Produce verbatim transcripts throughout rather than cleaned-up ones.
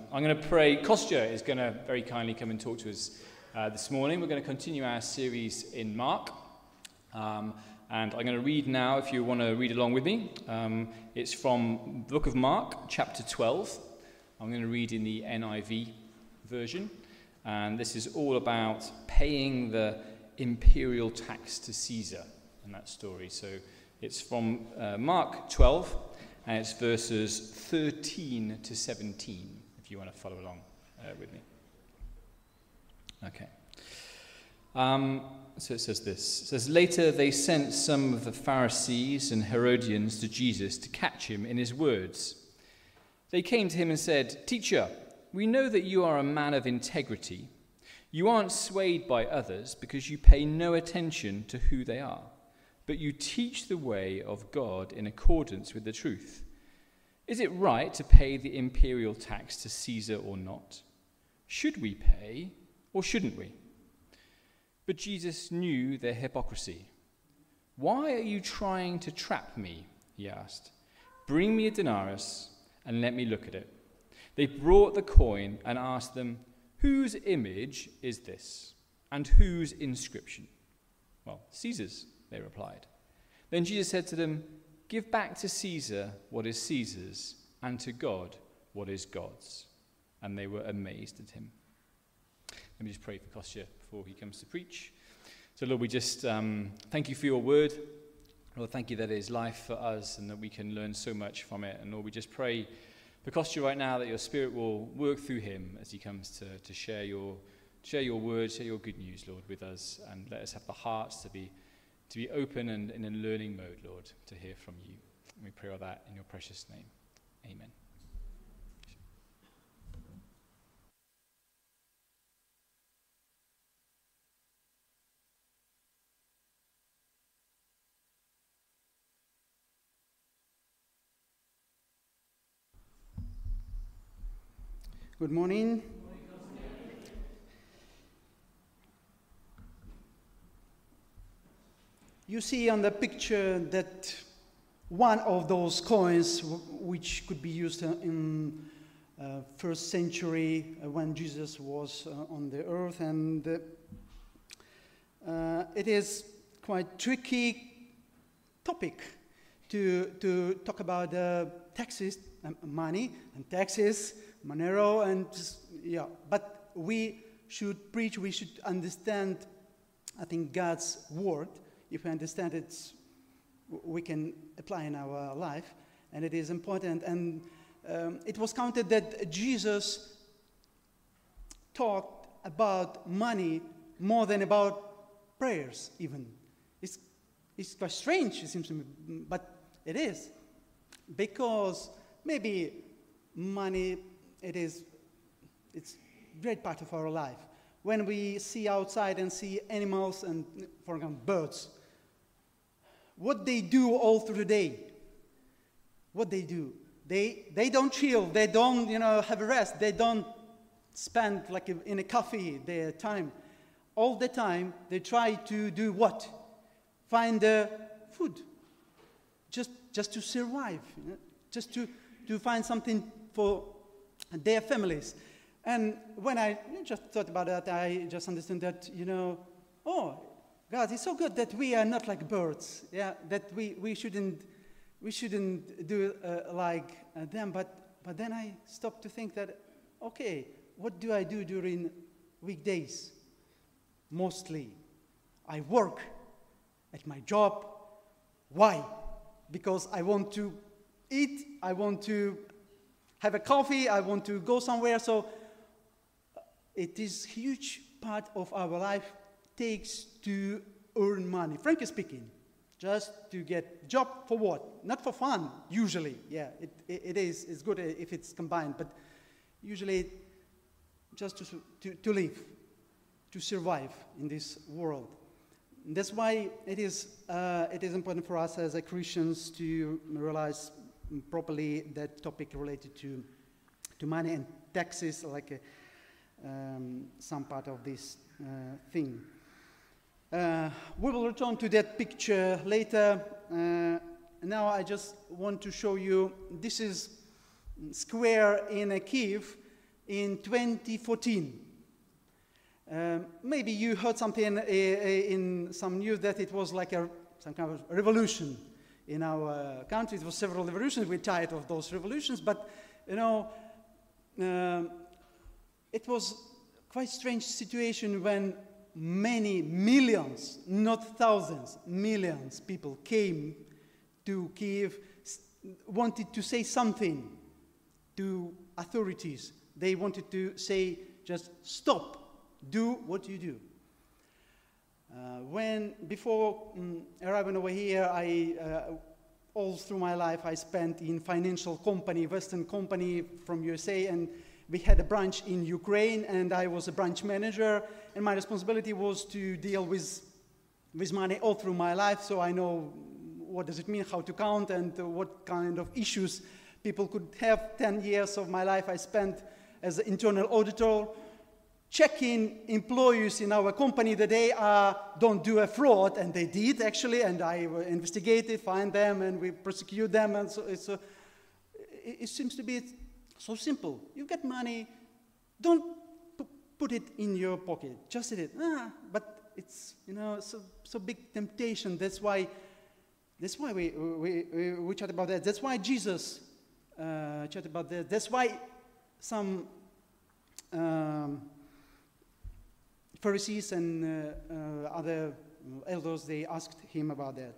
I'm going to pray. Kostya is going to very kindly come and talk to us uh, this morning. We're going to continue our series in Mark. Um, and I'm going to read now, if you want to read along with me. Um, it's from the book of Mark, chapter twelve. I'm going to read in the N I V version. And this is all about paying the imperial tax to Caesar and that story. So it's from uh, Mark twelve. And it's verses thirteen to seventeen, if you want to follow along uh, with me. Okay. Um, so it says this. It says, later they sent some of the Pharisees and Herodians to Jesus to catch him in his words. They came to him and said, "Teacher, we know that you are a man of integrity. You aren't swayed by others because you pay no attention to who they are. But you teach the way of God in accordance with the truth. Is it right to pay the imperial tax to Caesar or not? Should we pay or shouldn't we?" But Jesus knew their hypocrisy. "Why are you trying to trap me?" he asked. "Bring me a denarius and let me look at it." They brought the coin and asked them, "Whose image is this? And whose inscription?" "Well, Caesar's," they replied. Then Jesus said to them, "Give back to Caesar what is Caesar's, and to God what is God's." And they were amazed at him. Let me just pray for Kostya before he comes to preach. So Lord, we just um, thank you for your word. Lord, thank you that it is life for us and that we can learn so much from it. And Lord, we just pray for Kostya right now that your spirit will work through him as he comes to, to share your share your word, share your good news, Lord, with us. And let us have the hearts to be to be open and in a learning mode, Lord, to hear from you. And we pray all that in your precious name. Amen. Good morning. You see on the picture that one of those coins, w- which could be used uh, in uh, first century uh, when Jesus was uh, on the earth, and uh, uh, it is quite tricky topic to to talk about uh, taxes, um, money and taxes, Monero, and just, yeah. But we should preach. We should understand, I think, God's word. If we understand it, we can apply in our life, and it is important. And um, it was counted that Jesus talked about money more than about prayers, even. It's, it's quite strange, it seems to me, but it is. Because maybe money, it is, it's a great part of our life. When we see outside and see animals and, for example, birds, what they do all through the day, what they do, they they don't chill, they don't, you know, have a rest, they don't spend like a, in a cafe their time. All the time they try to do what? Find uh, food, just just to survive, you know? just to to find something for their families. And when I just thought about that, I just understood that, you know, oh, God, it's so good that we are not like birds. Yeah, that we, we shouldn't we shouldn't do uh, like uh, them. But but then I stopped to think that, okay, what do I do during weekdays? Mostly, I work at my job. Why? Because I want to eat. I want to have a coffee. I want to go somewhere. So it is huge part of our life takes to earn money, frankly speaking, just to get job for what? Not for fun, usually. Yeah, it, it, it is. It's good if it's combined, but usually just to, to, to live, to survive in this world. And that's why it is, uh, it is important for us as a Christians to realize properly that topic related to, to money and taxes, like a, um, some part of this uh, thing. Uh, we will return to that picture later. Uh, now I just want to show you, this is square in a Kiev. in twenty fourteen. Um, maybe you heard something uh, in some news that it was like a, some kind of revolution in our country. It was several revolutions. We're tired of those revolutions, but you know, um, it was quite strange situation when many millions, not thousands, millions people came to Kiev, wanted to say something to authorities. They wanted to say, just stop. Do what you do. Uh, when, before um, arriving over here, I, uh, all through my life, I spent in financial company, Western company from U S A, and we had a branch in Ukraine, and I was a branch manager, and my responsibility was to deal with, with money all through my life, so I know what does it mean, how to count, and uh, what kind of issues people could have. Ten years of my life I spent as an internal auditor, checking employees in our company that they uh, don't do a fraud, and they did actually, and I investigated, find them, and we prosecute them, and so it's a, it, it seems to be so simple. You get money, don't put it in your pocket, just it. Ah, but it's, you know, so, so big temptation. That's why, that's why we, we, we, we chat about that. That's why Jesus uh, chat about that. That's why some um, Pharisees and uh, uh, other elders, they asked him about that.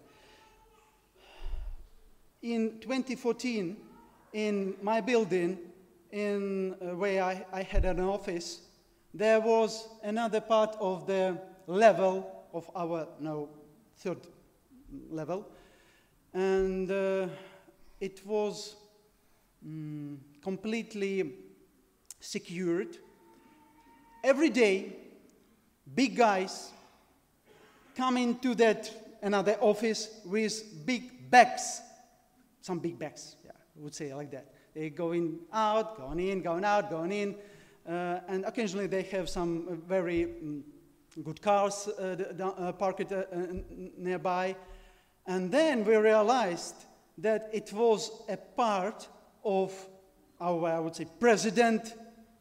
In twenty fourteen, in my building, in uh, where I, I had an office, there was another part of the level of our, no, third level, and uh, it was mm, completely secured. Every day, big guys come into that another office with big bags, some big bags, yeah, I would say it like that. They go in, out, going in, going out, going in, uh, and occasionally they have some uh, very um, good cars uh, uh, parked uh, nearby. And then we realized that it was a part of our, I would say, president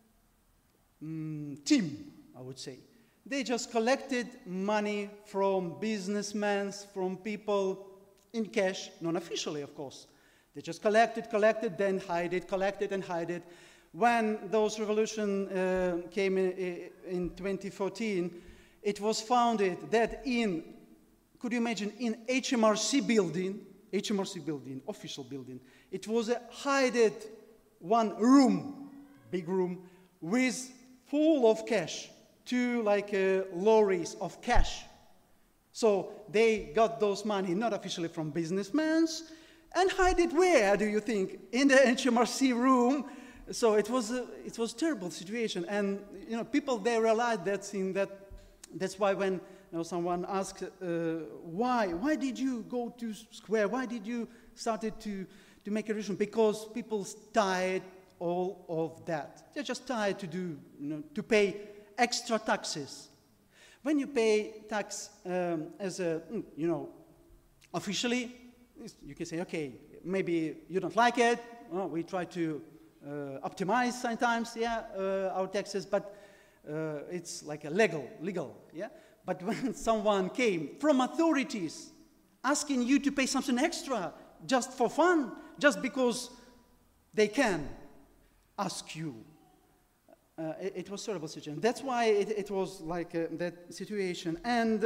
um, team, I would say. They just collected money from businessmen, from people in cash, non-officially, of course. They just collected, collected, then hide it, collected and hide it. When those revolution uh, came in, in twenty fourteen, it was founded that in, could you imagine, in H M R C building, H M R C building, official building, it was a hidden one room, big room, with full of cash. Two like uh, lorries of cash. So they got those money not officially from businessmen and hide it where, do you think? In the H M R C room. So it was a, it was a terrible situation, and you know people they realized that in that that's why when you know, someone asked uh, why why did you go to Square, why did you started to to make a revolution, because people tired all of that. They're just tired to do you know to pay extra taxes. When you pay tax um, as a, you know, officially, you can say, okay, maybe you don't like it. Well, we try to uh, optimize sometimes, yeah, uh, our taxes, but uh, it's like a legal, legal, yeah. But when someone came from authorities asking you to pay something extra just for fun, just because they can ask you, Uh, it, it was a terrible situation. That's why it, it was like uh, that situation. And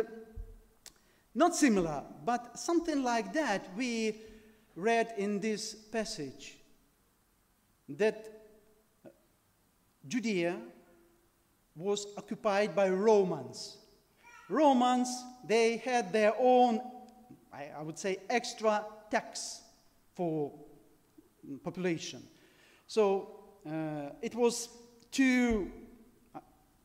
not similar, but something like that we read in this passage, that Judea was occupied by Romans. Romans, they had their own, I, I would say, extra tax for population. So uh, it was two uh,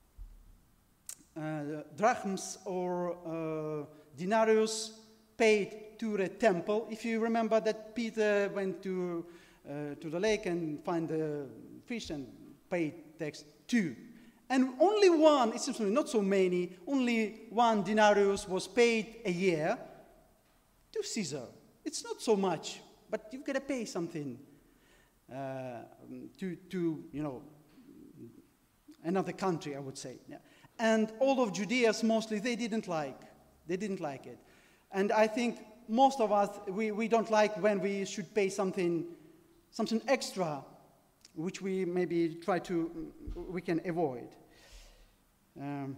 uh, drachms or uh, denarius paid to the temple. If you remember that Peter went to, uh, to the lake and found the fish and paid tax two. And only one, it seems to me not so many, only one denarius was paid a year to Caesar. It's not so much, but you've got to pay something uh, to, to, you know, another country, I would say. Yeah. And all of Judea, mostly, they didn't like. They didn't like it. And I think most of us, we, we don't like when we should pay something, something extra, which we maybe try to, we can avoid. Um,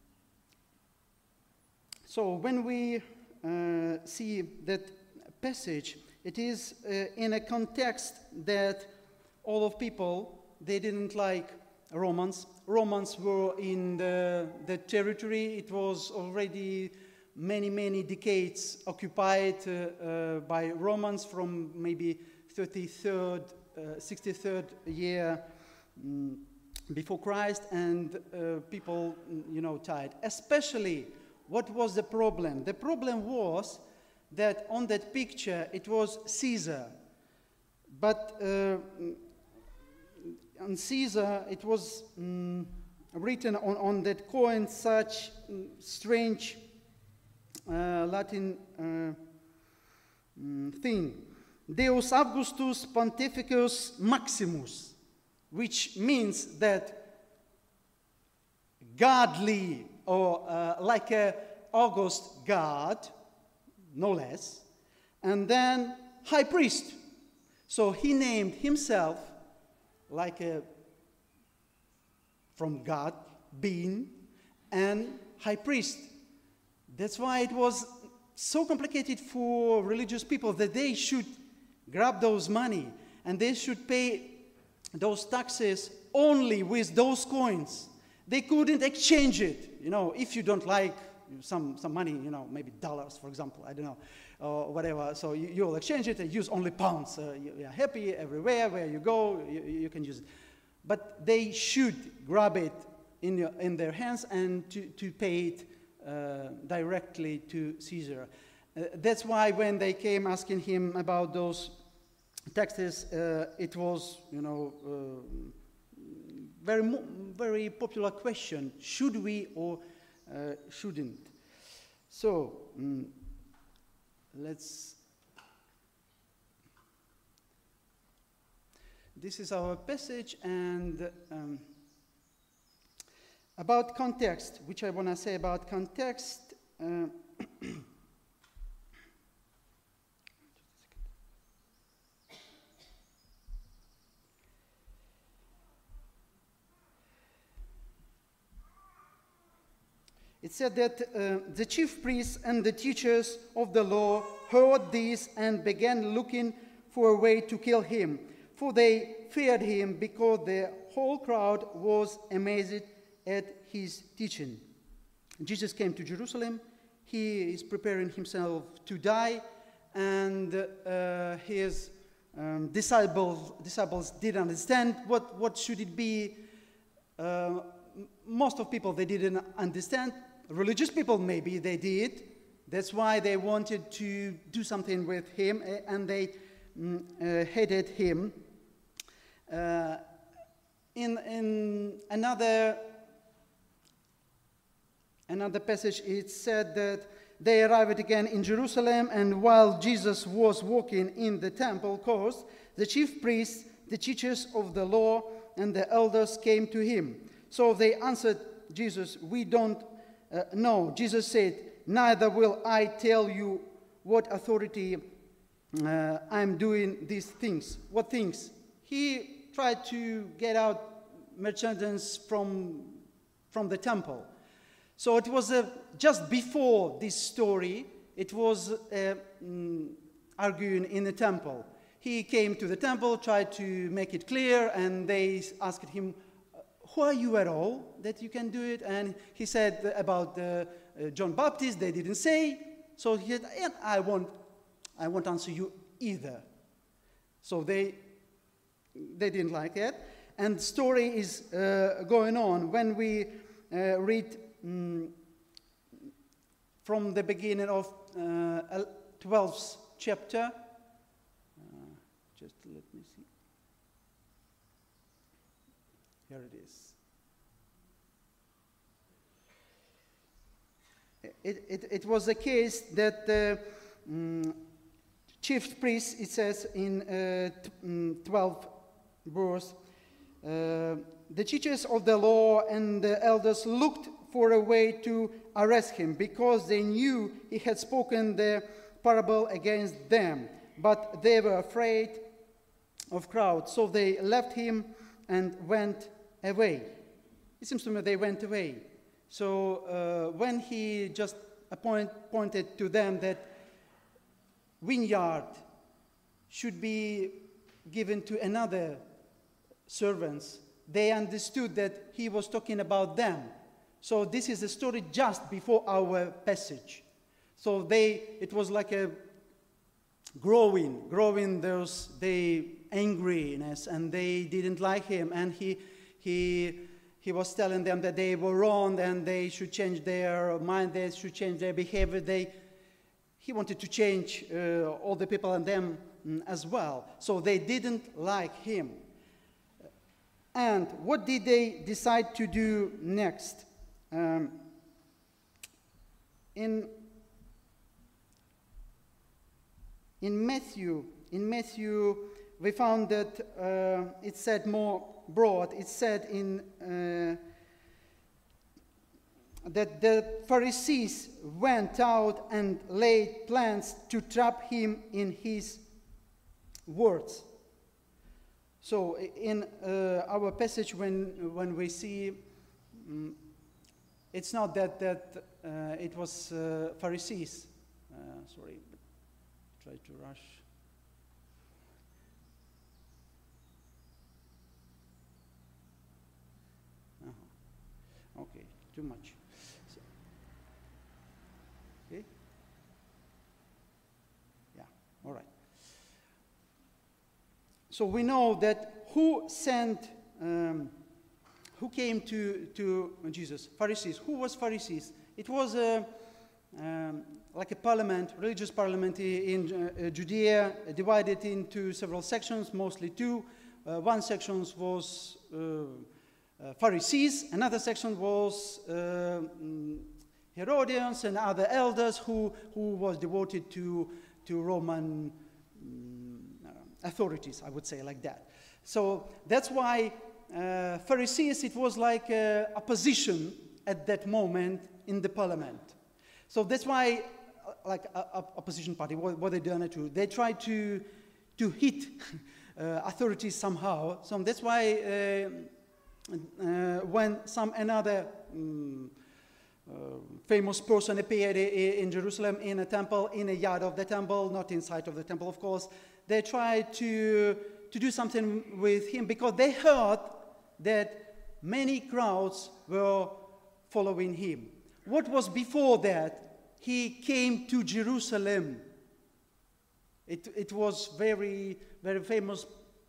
so when we uh, see that passage, it is uh, in a context that all of people, they didn't like Romans. Romans were in the, the territory. It was already many, many decades occupied uh, uh, by Romans from maybe thirty-third, uh, sixty-third year um, before Christ, and uh, people, you know, tired. Especially, what was the problem? The problem was that on that picture it was Caesar, but uh, on Caesar it was um, written on, on that coin such um, strange uh, Latin uh, um, thing, Deus Augustus Pontificus Maximus, which means that godly, or uh, like a August God, no less, and then high priest. So he named himself like a from God being and high priest. That's why it was so complicated for religious people that they should grab those money and they should pay those taxes only with those coins. They couldn't exchange it. You know, if you don't like some, some money, you know, maybe dollars, for example, I don't know, or whatever, so you, you'll exchange it and use only pounds. Uh, you, you're happy everywhere where you go, you, you can use it. But they should grab it in, your, in their hands and to, to pay it uh, directly to Caesar. Uh, that's why when they came asking him about those taxes, uh, it was, you know, uh, very, mo very popular question. Should we or uh, shouldn't? So, um, let's... This is our passage, and um, about context, which I want to say about context. Uh, It said that uh, the chief priests and the teachers of the law heard this and began looking for a way to kill him, for they feared him because the whole crowd was amazed at his teaching. Jesus came to Jerusalem. He is preparing himself to die, and uh, his um, disciples, disciples didn't understand what, what should it be. Uh, most of people, they didn't understand. Religious people, maybe they did. That's why they wanted to do something with him, and they mm, uh, hated him. Uh, in, in another, another passage, it said that they arrived again in Jerusalem, and while Jesus was walking in the temple courts, the chief priests, the teachers of the law, and the elders came to him. So they answered Jesus, "We don't uh, know." Jesus said, "Neither will I tell you what authority uh, I'm doing these things." What things? He tried to get out merchandise from, from the temple. So it was uh, just before this story, it was uh, mm, arguing in the temple. He came to the temple, tried to make it clear, and they asked him, "Who are you at all that you can do it?" And he said about uh, uh, John Baptist. They didn't say. So he said, "And I won't, I won't answer you either." So they, they didn't like it. And the story is uh, going on. When we uh, read um, from the beginning of uh, twelfth chapter, uh, just let me see. Here it is. It, it, it was a case that the um, chief priest, it says in uh, twelve verse, uh, the teachers of the law and the elders looked for a way to arrest him because they knew he had spoken the parable against them. But they were afraid of crowds, so they left him and went away. It seems to me they went away. So uh, when he just appoint, pointed to them that vineyard should be given to another servants, they understood that he was talking about them. So this is the story just before our passage. So they, it was like a growing, growing those, they angriness, and they didn't like him, and he, he, he was telling them that they were wrong, and they should change their mind, they should change their behavior. They, he wanted to change uh, all the people and them mm, as well. So they didn't like him. And what did they decide to do next? Um, in in Matthew, in Matthew, we found that uh, it said more broad. It said in uh, that the Pharisees went out and laid plans to trap him in his words. So in uh, our passage, when when we see, um, it's not that that uh, it was uh, Pharisees. Uh, sorry, but try to rush. Uh-huh. Okay, too much. So, okay. Yeah. All right. So we know that who sent, um, who came to, to Jesus? Pharisees. Who was Pharisees? It was a, um, like a parliament, religious parliament in uh, Judea, divided into several sections, mostly two. Uh, one section was uh, uh, Pharisees, another section was uh, Herodians and other elders who, who was devoted to, to Roman um, authorities, I would say, like that. So that's why uh, Pharisees, it was like a opposition at that moment in the parliament. So that's why, uh, like a, a opposition party, what, what they done to, they tried to to hit uh, authorities somehow. So that's why uh, uh, when some another um, uh, famous person appeared in Jerusalem in a temple, in a yard of the temple, not inside of the temple, of course, they tried to, to do something with him because they heard that many crowds were following him. What was before that? He came to Jerusalem. It, it was very, very famous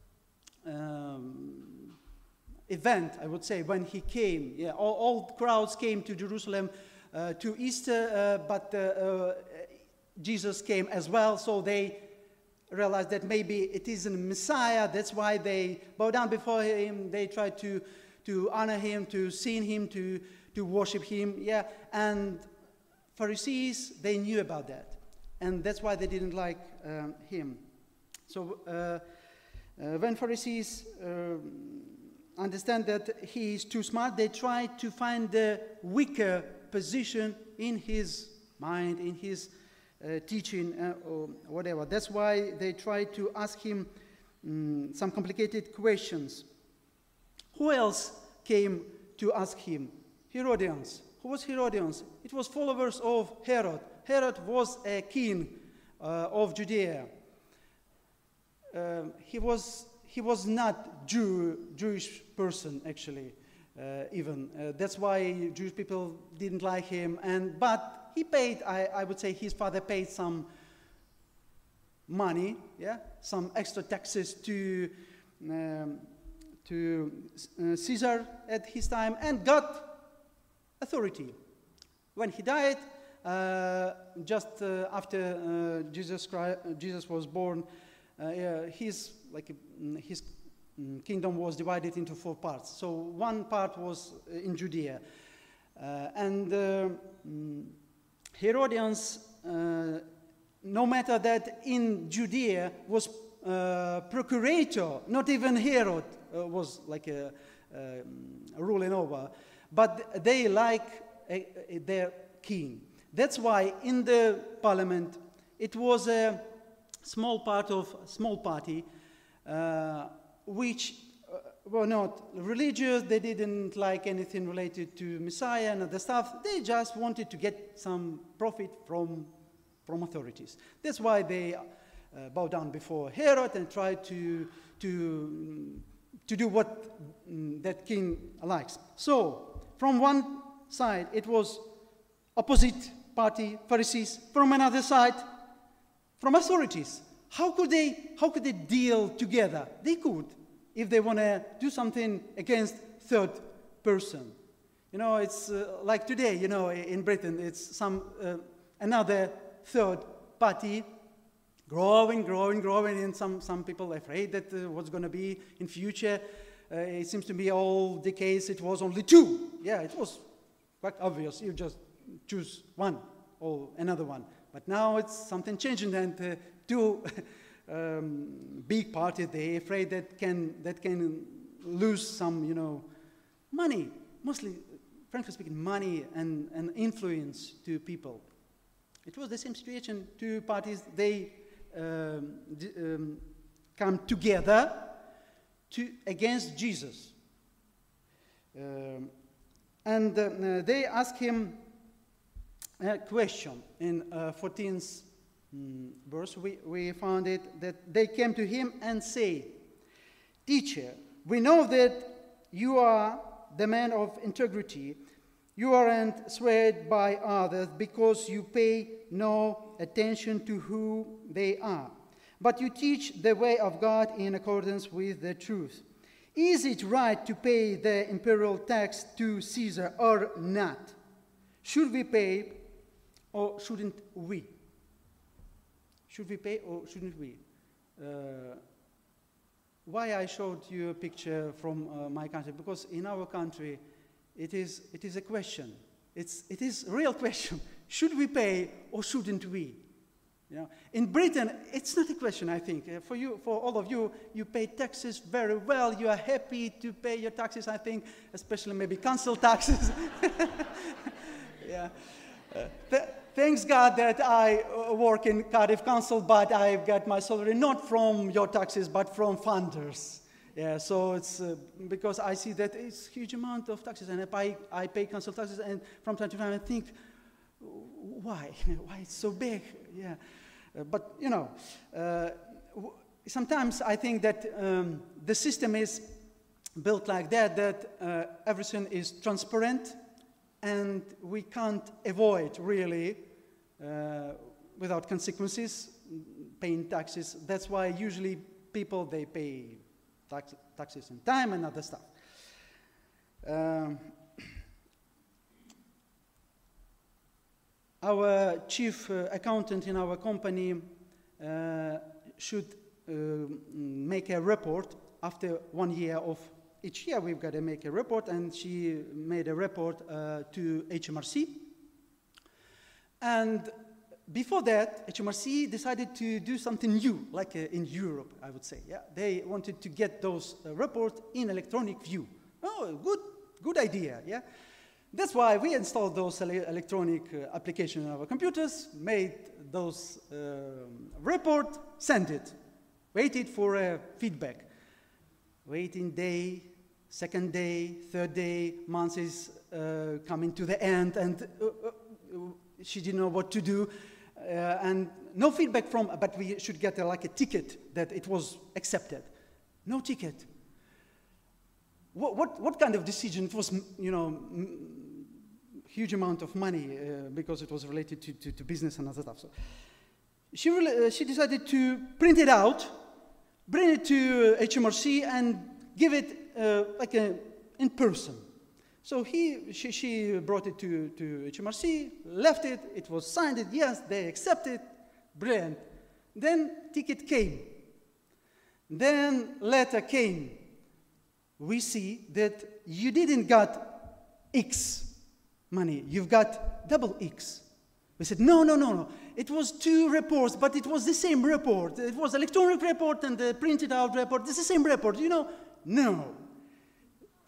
um, event, I would say, when he came. Yeah, all, all crowds came to Jerusalem uh, to Easter, uh, but uh, uh, Jesus came as well, so they realized that maybe it isn't Messiah. That's why they bow down before him. They try to, to honor him, to see him, to, to worship him. Yeah, and Pharisees, they knew about that. And that's why they didn't like um, him. So uh, uh, when Pharisees uh, understand that he is too smart, they try to find the weaker position in his mind, in his Uh, teaching uh, or whatever. That's why they try to ask him um, some complicated questions. Who else came to ask him? Herodians. Who was Herodians? It was followers of Herod. Herod was a king uh, of Judea. Uh, he was he was not Jew Jewish person actually, uh, even. Uh, that's why Jewish people didn't like him. And but. He paid, I, I would say his father paid some money, yeah, some extra taxes to, um, to uh, Caesar at his time and got authority. When he died, uh, just uh, after uh, Jesus Christ, uh, Jesus was born, uh, yeah, his, like, his kingdom was divided into four parts. So one part was in Judea. Uh, and uh, Herodians, uh, no matter that in Judea was uh, procurator, not even Herod uh, was like a, um, ruling over. But they like uh, their king. That's why in the parliament it was a small part of small party uh, which uh, were not religious. They didn't like anything related to Messiah and other stuff. They just wanted to get some profit from from authorities. That's why they uh, bow down before Herod and try to to to do what um, that king likes. So from one side it was opposite party, Pharisees. From another side, from authorities. How could they, how could they deal together? They could, if they want to do something against third person. You know, it's uh, like today, you know, in Britain, it's some, uh, another third party growing, growing, growing, and some, some people are afraid that uh, what's going to be in future. Uh, it seems to be all the case, it was only two. Yeah, it was quite obvious. You just choose one or another one. But now it's something changing, and uh, two um, big parties, they're afraid that can, that can lose some, you know, money, mostly, frankly speaking, money and, and influence to people. It was the same situation. Two parties, they um, d um, come together to, against Jesus. Um, and uh, they ask him a question. In uh, fourteenth mm, verse, we, we found it that they came to him and say, "Teacher, we know that you are the man of integrity. You aren't swayed by others because you pay no attention to who they are, but you teach the way of God in accordance with the truth. Is it right to pay the imperial tax to Caesar or not? Should we pay or shouldn't we? Should we pay or shouldn't we?" Uh, why I showed you a picture from uh, my country? Because in our country, it is, it is a question. It's, it is a real question. Should we pay or shouldn't we? You know, in Britain, it's not a question, I think. Uh, for you, for all of you, you pay taxes very well. You are happy to pay your taxes, I think, especially maybe council taxes. Yeah. Uh, th thanks God that I uh, work in Cardiff Council, but I've got my salary not from your taxes, but from funders. Yeah, so it's uh, because I see that it's a huge amount of taxes, and if I, I pay council taxes, and from time to time I think, why? Why it's so big? Yeah, uh, but you know, uh, sometimes I think that um, the system is built like that, that uh, everything is transparent, and we can't avoid really, uh, without consequences, paying taxes. That's why usually people, they pay tax, taxes in time and other stuff. Um, our chief uh, accountant in our company uh, should uh, make a report after one year of each year. We've got to make a report, and she made a report uh, to H M R C. And before that, H M R C decided to do something new, like uh, in Europe, I would say. Yeah, they wanted to get those uh, reports in electronic view. Oh, good, good idea. Yeah, that's why we installed those ele electronic uh, applications on our computers, made those uh, report, sent it, waited for uh, feedback. Waiting day, second day, third day, months is uh, coming to the end, and uh, uh, she didn't know what to do, uh, and no feedback from, but we should get uh, like a ticket that it was accepted. No ticket. What, what, what kind of decision? It was, you know, huge amount of money uh, because it was related to, to, to business and other stuff. So she, really, uh, she decided to print it out, bring it to H M R C, and give it uh, like a, in person. So he, she, she brought it to, to H M R C, left it, it was signed, it, yes, they accepted, brilliant. Then ticket came. Then letter came. We see that you didn't got X money, you've got double X. We said, no, no, no, no. It was two reports, but it was the same report. It was electronic report and the printed out report. It's the same report, you know? No.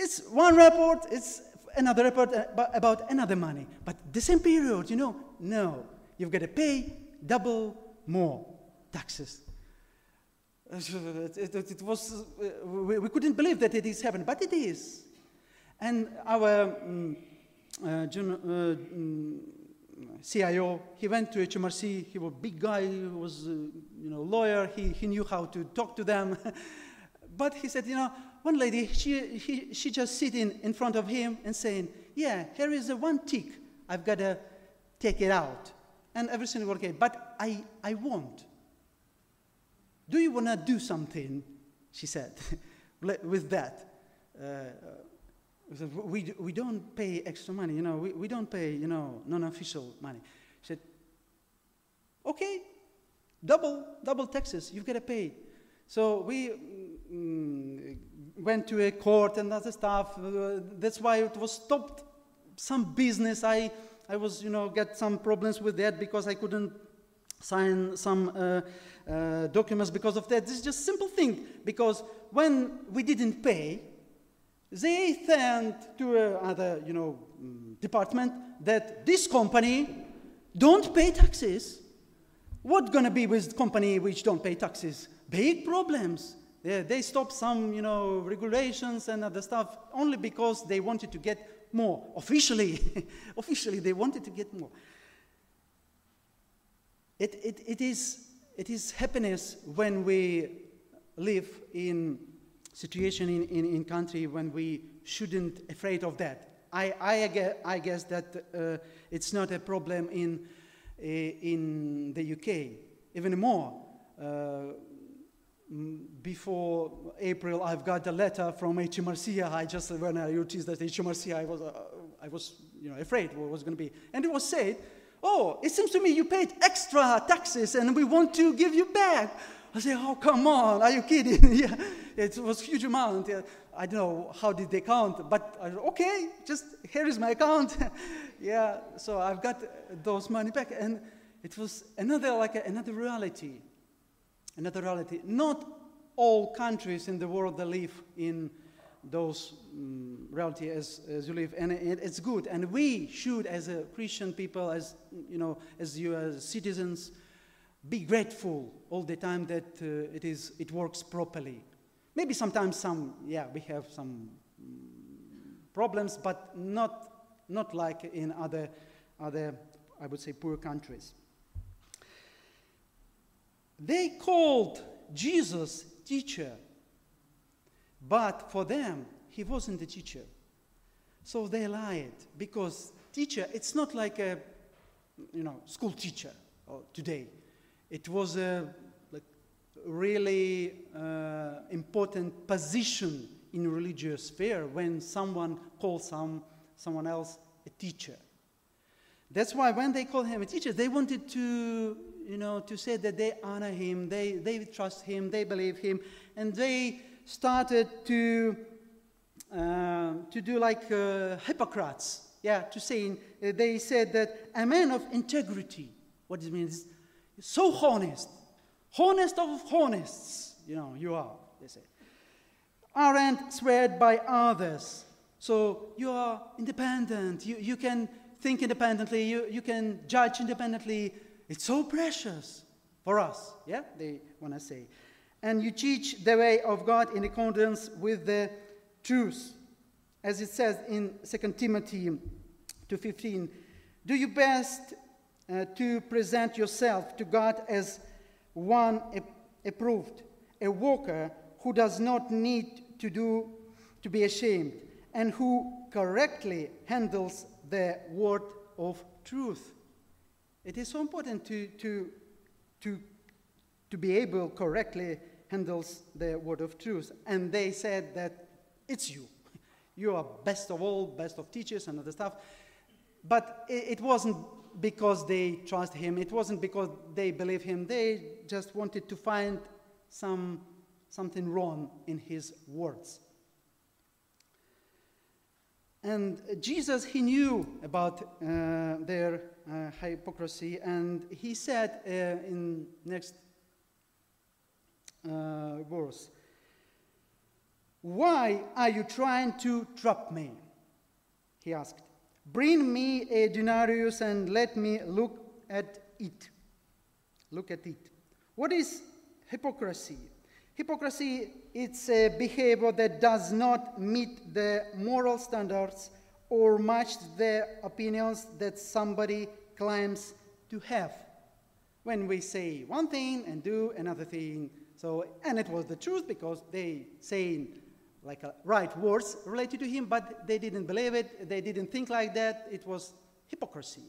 it's one report, it's another report about another money. But the same period, you know, no, you've got to pay double more taxes. It, it, it was, uh, we, we couldn't believe that it is happening, but it is. And our um, uh, Jun, uh, um, C I O, he went to H M R C. He was a big guy. He was, uh, you know, lawyer. He he knew how to talk to them. But he said, you know, one lady, she he, she just sitting in front of him and saying, yeah, here is a one tick. I've got to take it out, and everything will okay. But I I won't. Do you want to do something? She said, with that. Uh, we, we don't pay extra money, you know, we, we don't pay, you know, non-official money. She said, okay, double, double taxes, you've got to pay. So we mm, went to a court and other stuff. Uh, that's why it was stopped. Some business, I, I was, you know, get some problems with that because I couldn't sign some uh, uh, documents because of that. This is just simple thing, because when we didn't pay, they sent to another, you know, department that this company don't pay taxes. What's going to be with company which don't pay taxes? Big problems. They, they stopped some, you know, regulations and other stuff only because they wanted to get more. Officially, officially they wanted to get more. It, it, it, is, it is happiness when we live in situation in, in, in country when we shouldn't afraid of that. I, I, guess, I guess that uh, it's not a problem in, uh, in the U K. Even more, uh, before April, I've got a letter from H M R C. I just, when I noticed that H M R C, I was, uh, I was you know, afraid what was going to be. And it was said, oh, it seems to me you paid extra taxes and we want to give you back. I say, oh, come on, are you kidding? Yeah, it was a huge amount. Yeah, I don't know how did they count, but I, okay, just here is my account. Yeah, so I've got those money back. And it was another, like a, another reality, another reality. Not all countries in the world that live in those um, reality as, as you live, and it, it's good. And we should, as a Christian people, as you know, as you as citizens, be grateful all the time that uh, it is it works properly. Maybe sometimes some, yeah, we have some problems, but not not like in other other, I would say, poor countries. They called Jesus teacher, but for them he wasn't a teacher. So they lied, because teacher, it's not like a, you know, school teacher or today. It was a like, really uh, important position in religious sphere when someone calls some, someone else a teacher. That's why when they called him a teacher, they wanted to, you know, to say that they honor him, they, they trust him, they believe him, and they started to, uh, to do like uh, Hippocrates, yeah, to say, uh, they said that a man of integrity, what does it mean? So honest, honest of honest, you know, you are, they say. Aren't swayed by others. So you are independent, you, you can think independently, you, you can judge independently. It's so precious for us, yeah, they want to say. And you teach the way of God in accordance with the truth. As it says in Second Timothy two fifteen, do your best Uh, to present yourself to God as one approved, a worker who does not need to do to be ashamed, and who correctly handles the word of truth. It is so important to to to to be able correctly handles the word of truth. And they said that it's you. You are best of all, best of teachers and other stuff. But it, it wasn't because they trust him. It wasn't because they believe him. They just wanted to find some, something wrong in his words. And Jesus, he knew about uh, their uh, hypocrisy, and he said uh, in next uh, verse, "Why are you trying to trap me?" he asked. "Bring me a denarius and let me look at it." Look at it. What is hypocrisy? Hypocrisy, it's a behavior that does not meet the moral standards or match the opinions that somebody claims to have. When we say one thing and do another thing, so, and it was the truth because they saying like a right words related to him, but they didn't believe it, they didn't think like that, it was hypocrisy.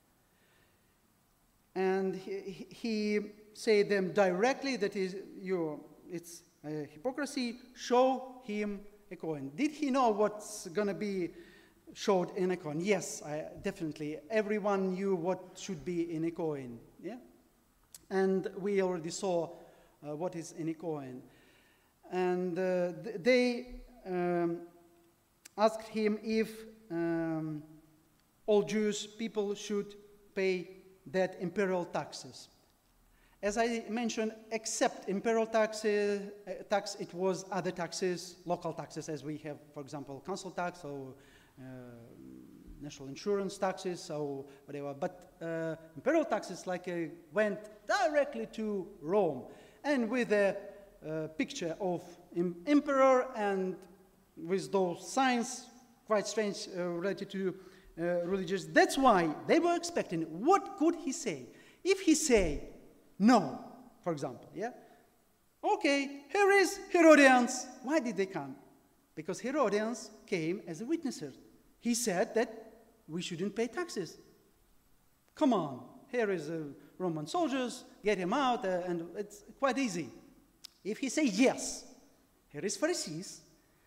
And he, he said them directly that is, you, it's a hypocrisy, show him a coin. Did he know what's going to be showed in a coin? Yes, I, definitely. Everyone knew what should be in a coin. Yeah? And we already saw uh, what is in a coin. And uh, th they um, asked him if um, all Jewish people should pay that imperial taxes. As I mentioned, except imperial taxes, uh, tax, it was other taxes, local taxes, as we have, for example, council tax or uh, national insurance taxes or whatever. But uh, imperial taxes like uh, went directly to Rome, and with a uh, picture of im emperor and with those signs, quite strange, uh, related to uh, religious. That's why they were expecting, what could he say? If he say no, for example, yeah? Okay, here is Herodians. Why did they come? Because Herodians came as a witnesses. He said that we shouldn't pay taxes. Come on, here is uh, Roman soldiers, get him out, uh, and it's quite easy. If he say yes, here is Pharisees.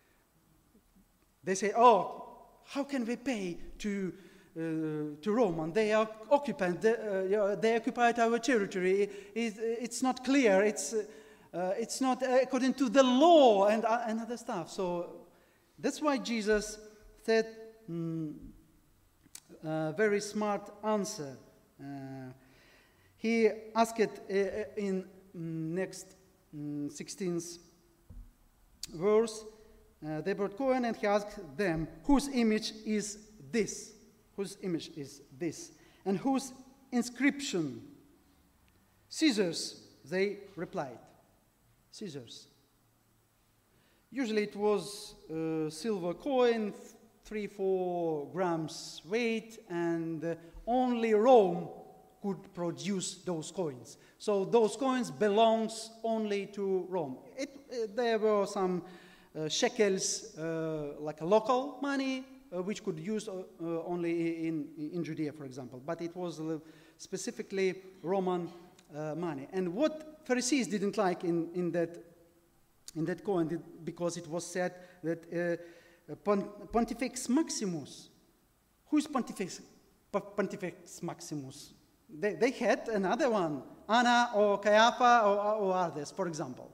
They say, oh, how can we pay to uh, to Rome? And they are occupant. They, uh, you know, they occupied our territory. It, it's not clear. It's uh, it's not according to the law and uh, and other stuff. So that's why Jesus said mm, a very smart answer. Uh, he asked it uh, in next mm, sixteenth verse. Uh, they brought coin, and he asked them, whose image is this? Whose image is this? And whose inscription? Caesar's, they replied. Caesar's. Usually it was a silver coin, three, four grams weight, and uh, only Rome could produce those coins. So those coins belongs only to Rome. It, uh, there were some Uh, shekels, uh, like a local money, uh, which could use uh, uh, only in, in Judea, for example. But it was uh, specifically Roman uh, money. And what Pharisees didn't like in, in, that, in that coin, did, because it was said that uh, Pontifex Maximus. Who is Pontifex, Pontifex Maximus? They, they had another one, Anna or Caiaphas or, or others, for example.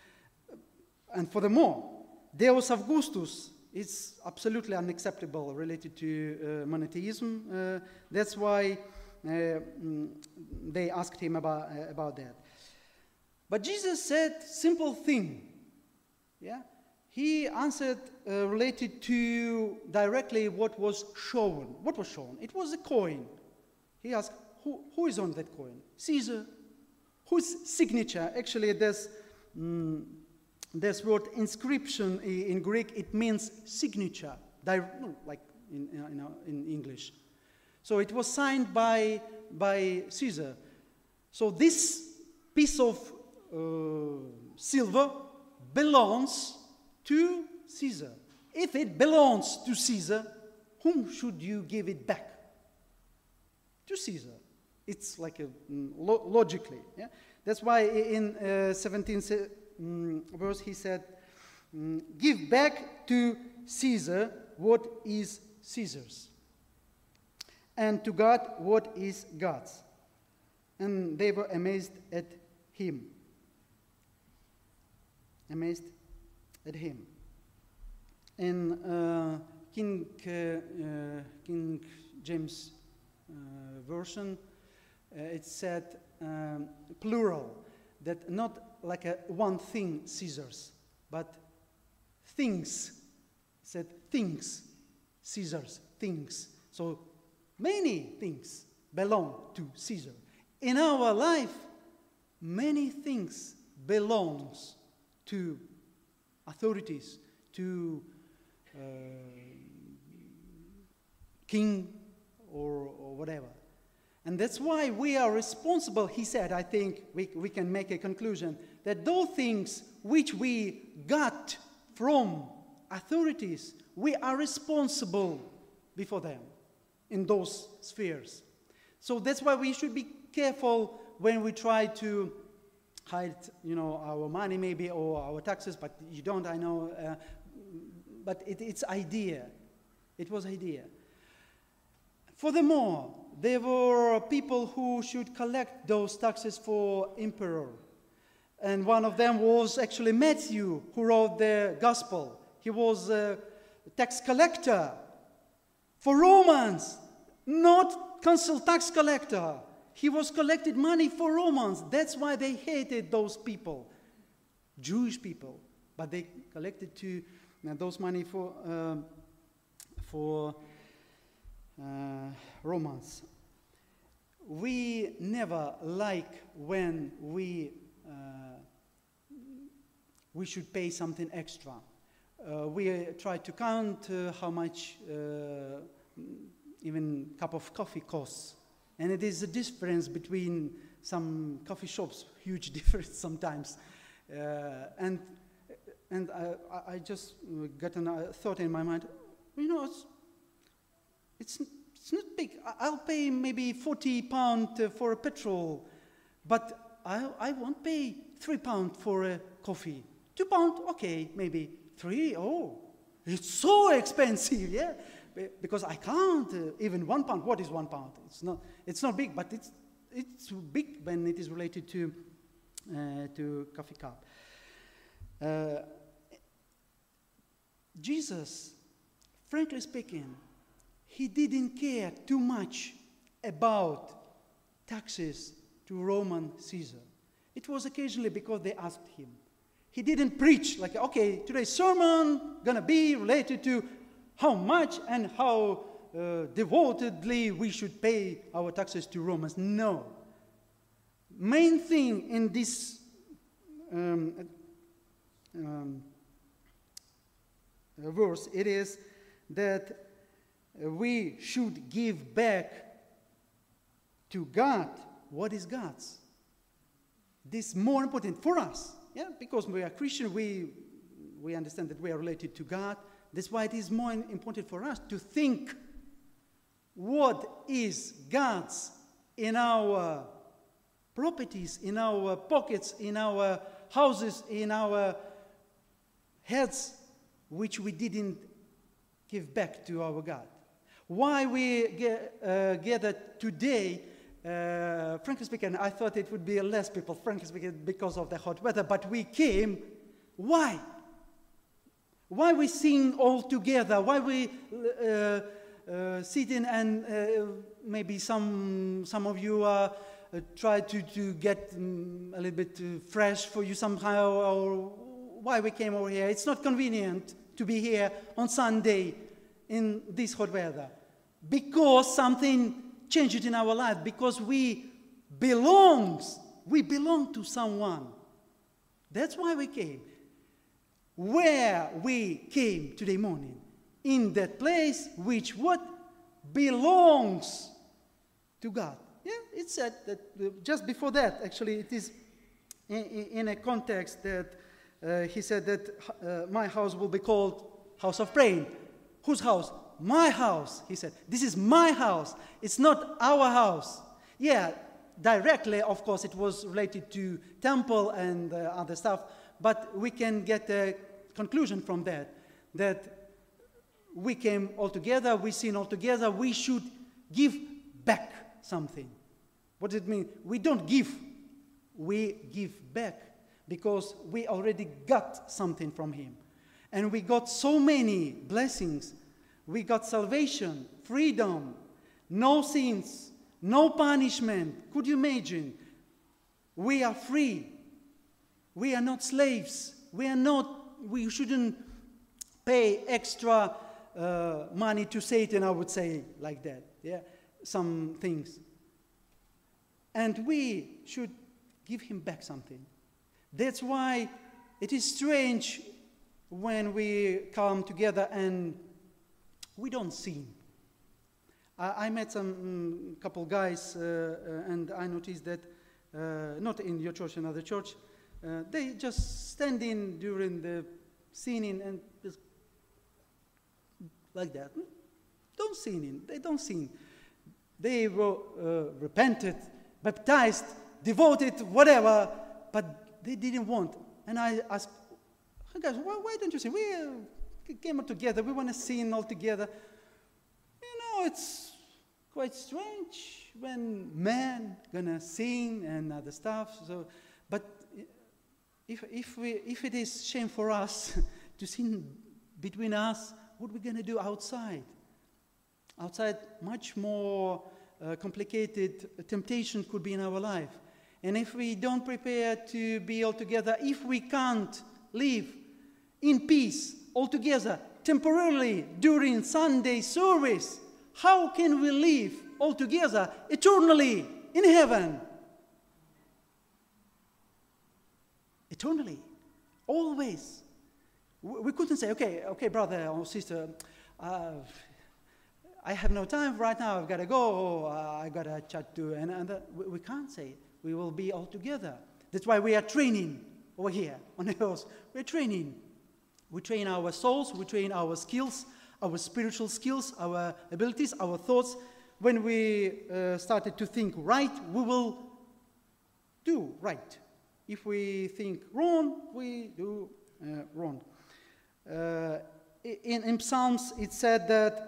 And furthermore, Deus Augustus is absolutely unacceptable related to uh, monotheism. Uh, that's why uh, mm, they asked him about, uh, about that. But Jesus said simple thing. Yeah? He answered uh, related to directly what was shown. What was shown? It was a coin. He asked, who, who is on that coin? Caesar. Whose signature? Actually, there's... Mm, This word inscription in Greek, it means signature, like in, in, in English. So it was signed by, by Caesar. So this piece of uh, silver belongs to Caesar. If it belongs to Caesar, whom should you give it back? To Caesar. It's like a, lo logically. Yeah? That's why in uh, seventeenth Mm, verse he said, mm, give back to Caesar what is Caesar's, and to God what is God's. And they were amazed at him. Amazed at him. In uh, King, uh, uh, King James uh, Version, uh, it said um, plural, that not like a one thing, Caesar's, but things. He said things, Caesar's things. So many things belong to Caesar. In our life, many things belongs to authorities, to uh, king or, or whatever. And that's why we are responsible, he said, I think we, we can make a conclusion, that those things which we got from authorities, we are responsible before them in those spheres. So that's why we should be careful when we try to hide, you know, our money maybe or our taxes, but you don't, I know, uh, but it, it's idea. It was idea. Furthermore, there were people who should collect those taxes for emperor. And one of them was actually Matthew, who wrote the gospel. He was a tax collector for Romans, not council tax collector. He was collected money for Romans. That's why they hated those people, Jewish people. But they collected to, uh, those money for, uh, for uh, Romans. We never like when we, uh, we should pay something extra. Uh, we try to count uh, how much uh, even a cup of coffee costs. And it is a difference between some coffee shops, huge difference sometimes. Uh, and and I, I just got a thought in my mind, you know, it's, it's, it's not big. I'll pay maybe forty pounds for a petrol, but I, I won't pay three pounds for a coffee. Two pounds, okay, maybe. Three, oh, it's so expensive, yeah? Because I can't, uh, even one pound. What is one pound? It's not, it's not big, but it's, it's big when it is related to, uh, to coffee cup. Uh, Jesus, frankly speaking, he didn't care too much about taxes to Roman Caesar. It was occasionally because they asked him. He didn't preach like, okay, today's sermon gonna be related to how much and how uh, devotedly we should pay our taxes to Romans. No. Main thing in this um, um, verse, it is that we should give back to God what is God's. This is more important for us, yeah, because we are Christian, we, we understand that we are related to God. That's why it is more important for us to think what is God's in our properties, in our pockets, in our houses, in our heads, which we didn't give back to our God. Why we get, uh, gathered today, uh, frankly speaking, I thought it would be less people, frankly speaking, because of the hot weather, but we came. Why? Why we sing all together? Why we uh, uh, sitting and uh, maybe some some of you uh, uh, try to, to get um, a little bit uh, fresh for you somehow, or why we came over here? It's not convenient to be here on Sunday in this hot weather. Because something changed in our life, because we belongs, we belong to someone. That's why we came. Where we came today morning, in that place which what belongs to God. Yeah, it said that uh, just before that, actually, it is in, in a context that uh, he said that uh, my house will be called house of praying. Whose house? My house, he said. This is my house. It's not our house. Yeah, directly, of course, it was related to temple and uh, other stuff. But we can get a conclusion from that, that we came all together, we sin all together, we should give back something. What does it mean? We don't give, we give back, because we already got something from him. And we got so many blessings. We got salvation, freedom, no sins, no punishment. Could you imagine? We are free. We are not slaves. We are not, we shouldn't pay extra uh, money to Satan, I would say like that. Yeah, some things. And we should give him back something. That's why it is strange when we come together and we don't sing. I, I met some um, couple guys, uh, uh, and I noticed that, uh, not in your church, another church, uh, they just stand in during the singing and just like that. Don't sing in. They don't sing. They were uh, repented, baptized, devoted, whatever, but they didn't want. And I asked, hey guys, why, why don't you sing? We uh, came together. We want to sing all together. You know, it's quite strange when men gonna sing and other stuff. So, but if if we if it is shame for us to sing between us, what are we gonna do outside? Outside, much more uh, complicated temptation could be in our life. And if we don't prepare to be all together, if we can't live in peace all together, temporarily during Sunday service, how can we live all together eternally in heaven? Eternally. Always. We couldn't say, okay, okay, brother or sister, uh, I have no time right now, I've got to go, or uh, I've got to chat to, and, and uh, we, we can't say it. We will be all together. That's why we are training over here on the hills. We're training. We train our souls, we train our skills, our spiritual skills, our abilities, our thoughts. When we uh, started to think right, we will do right. If we think wrong, we do uh, wrong. Uh, in, in Psalms, it said that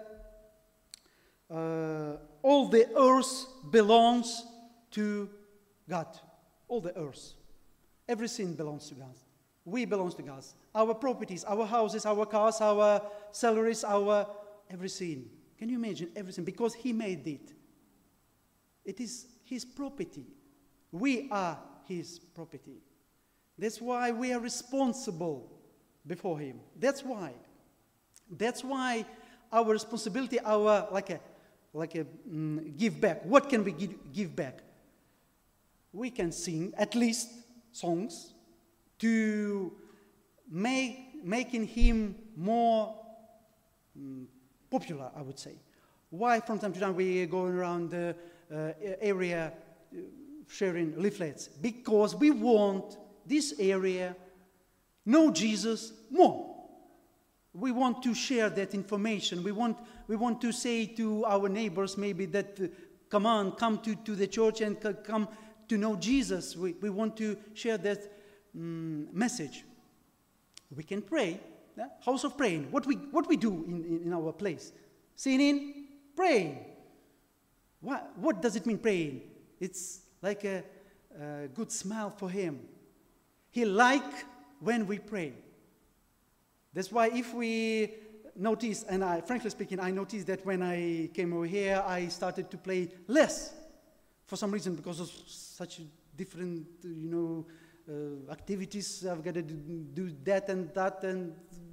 uh, all the earth belongs to God. All the earth. Everything belongs to God. We belong to God. Our properties, our houses, our cars, our salaries, our everything. Can you imagine everything? Because He made it. It is His property. We are His property. That's why we are responsible before Him. That's why. That's why our responsibility, our like a like a mm, give back. What can we give, give back? We can sing at least songs to make making Him more mm, popular, I would say. Why from time to time we go around the uh, area uh, sharing leaflets? Because we want this area know Jesus more. We want to share that information. We want, we want to say to our neighbors maybe that, uh, come on, come to, to the church and c- come to know Jesus. We, we want to share that um, message. We can pray, yeah? House of praying. What we, what we do in, in, in our place. Singing, praying. What, what does it mean praying? It's like a, a good smile for Him. He likes when we pray. That's why if we notice, and I, frankly speaking, I noticed that when I came over here, I started to play less for some reason because of such different, you know, uh, activities. I've got to do that and that, and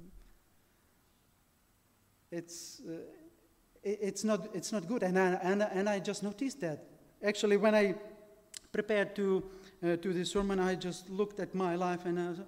it's uh, it's not it's not good. And I, and and I just noticed that. Actually, when I prepared to uh, to this sermon, I just looked at my life and I was,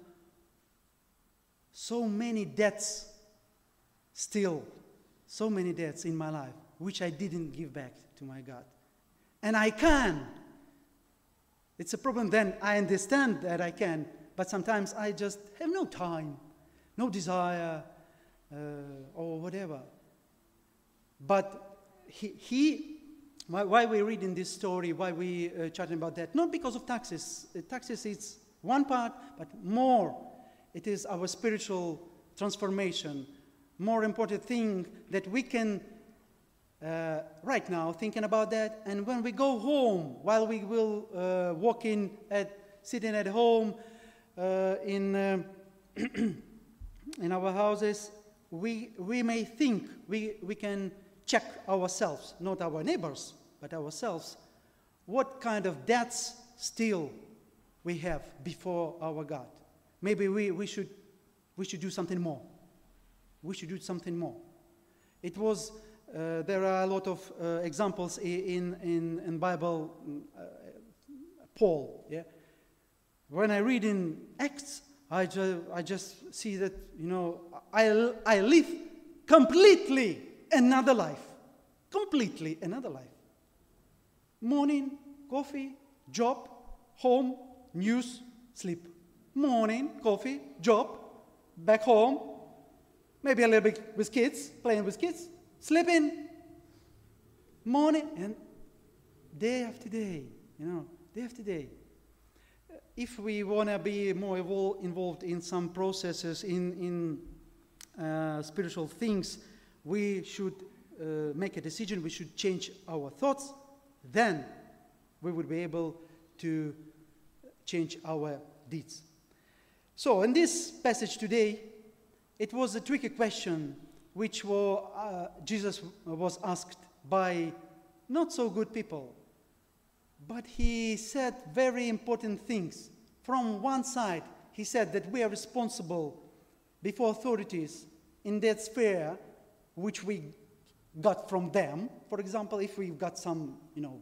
so many debts still, so many debts in my life, which I didn't give back to my God. And I can. It's a problem then. I understand that I can, but sometimes I just have no time, no desire, uh, or whatever. But he, he why, why we reading this story, why we uh, chatting about that? Not because of taxes. Uh, taxes is one part, but more. It is our spiritual transformation. More important thing that we can, uh, right now, thinking about that. And when we go home, while we will uh, walking at, sitting at home uh, in uh, in our houses, we we may think we we can check ourselves, not our neighbors, but ourselves. What kind of debts still we have before our God? Maybe we, we should we should do something more. we should do something more. It was, uh, there are a lot of uh, examples in, in, in Bible, uh, Paul, yeah. When I read in Acts, I, ju I just see that, you know, I, I live completely another life. Completely another life. Morning, coffee, job, home, news, sleep. Morning, coffee, job, back home, maybe a little bit with kids, playing with kids, sleeping. Morning, and day after day, you know, day after day. If we want to be more evol involved in some processes, in, in uh, spiritual things, we should uh, make a decision, we should change our thoughts, then we will be able to change our deeds. So in this passage today, it was a tricky question which were, uh, Jesus was asked by not so good people. But he said very important things. From one side, he said that we are responsible before authorities in that sphere which we got from them. For example, if we've got some, you know,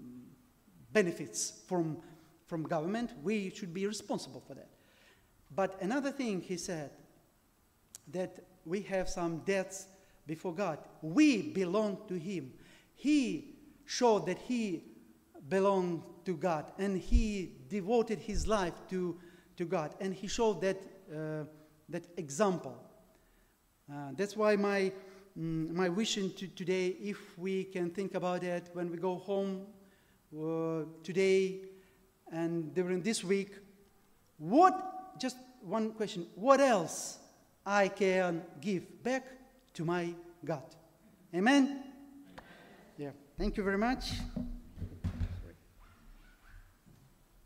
benefits from, from government, we should be responsible for that. But another thing he said, that we have some debts before God. We belong to him. He showed that he belonged to God, and he devoted his life to, to God, and he showed that, uh, that example. Uh, that's why my, mm, my vision to today, if we can think about it when we go home uh, today and during this week, what, just one question, what else I can give back to my God? Amen? Yeah, thank you very much.